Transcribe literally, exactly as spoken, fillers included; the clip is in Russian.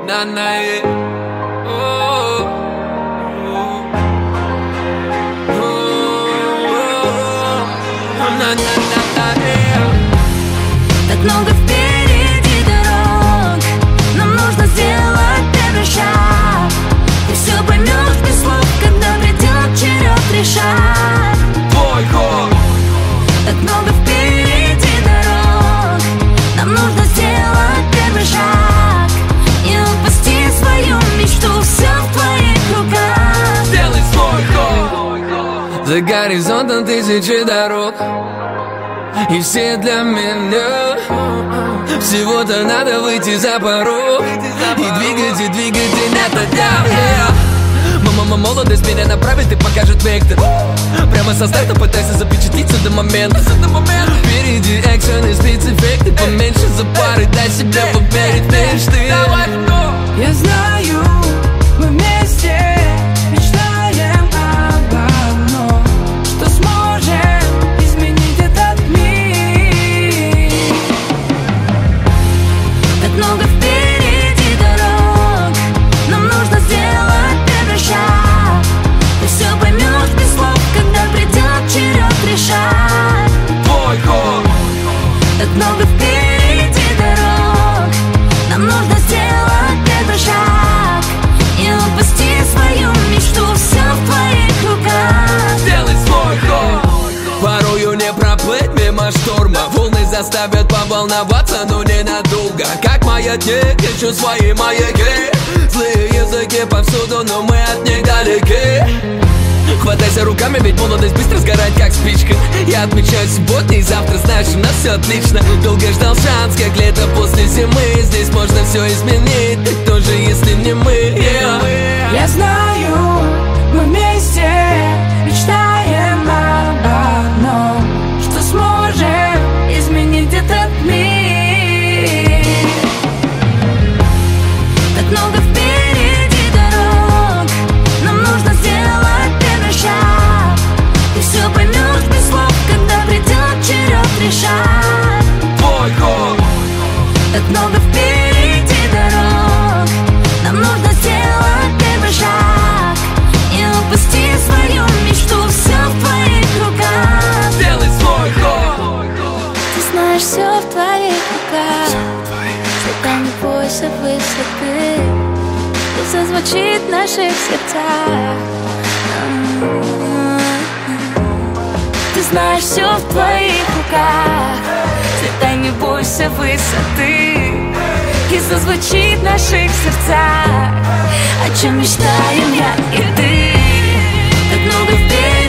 na na yeah. Oh, oh, oh, oh, na na na na yeah. Так много впереди дорог, нам нужно сделать первый шаг. Ты все поймешь без слов, когда придет черед решать. Твой ход. Так много впереди дорог, нам нужно сделать первый шаг и упусти свою мечту, все в твоих руках. Сделай свой ход. За горизонтом тысячи дорог, и все для меня. Всего-то надо выйти за порог и двигать, и двигать день ото дня, yeah. Мама, молодость меня направит и покажет вектор. Прямо со старта пытайся запечатлиться до момента. Впереди экшен и спецэффекты. Поменьше за пары, дай себе поверить в мечты. Я знаю, мы вместе мечтаем об одном, что сможем изменить этот мир. Так много впереди дорог, нам нужно сделать первый шаг. Ты все поймешь без слов, когда придет черед решать. Твой ход. Так много впереди дорог, нам нужно сделать первый шаг и упусти свою мечту, все в твоих руках. Сделай свой ход. Порою не проплыть мимо шторма, волны заставят поволноваться, но ненадолго. Как маятник, ищу свои маяки. Злые языки повсюду, но мы от них далеки. Хватайся руками, ведь молодость быстро сгорает, как спичка. Я отмечаю субботний, завтра знаешь, у нас все отлично. Долго ждал шанс, как лето после зимы. Здесь можно все изменить, ты тоже, если не мы, yeah. Я знаю, мы вместе мечтаем об одном, что сможем изменить этот мир. Так много впереди дорог, нам нужно сделать первый шаг. Ты все поймешь без слов, когда придет черед решать. Твой ход. Так много впереди дорог, нам нужно сделать первый шаг и упусти свою мечту, все в твоих руках. Сделай свой ход. Ты знаешь, все в твоих руках. Всегда не бойся высоты, и зазвучит в наших сердцах. Ты знаешь, все в твоих руках. Всегда не бойся высоты, и зазвучит в наших сердцах, о чем мечтаем я и ты. Так много впереди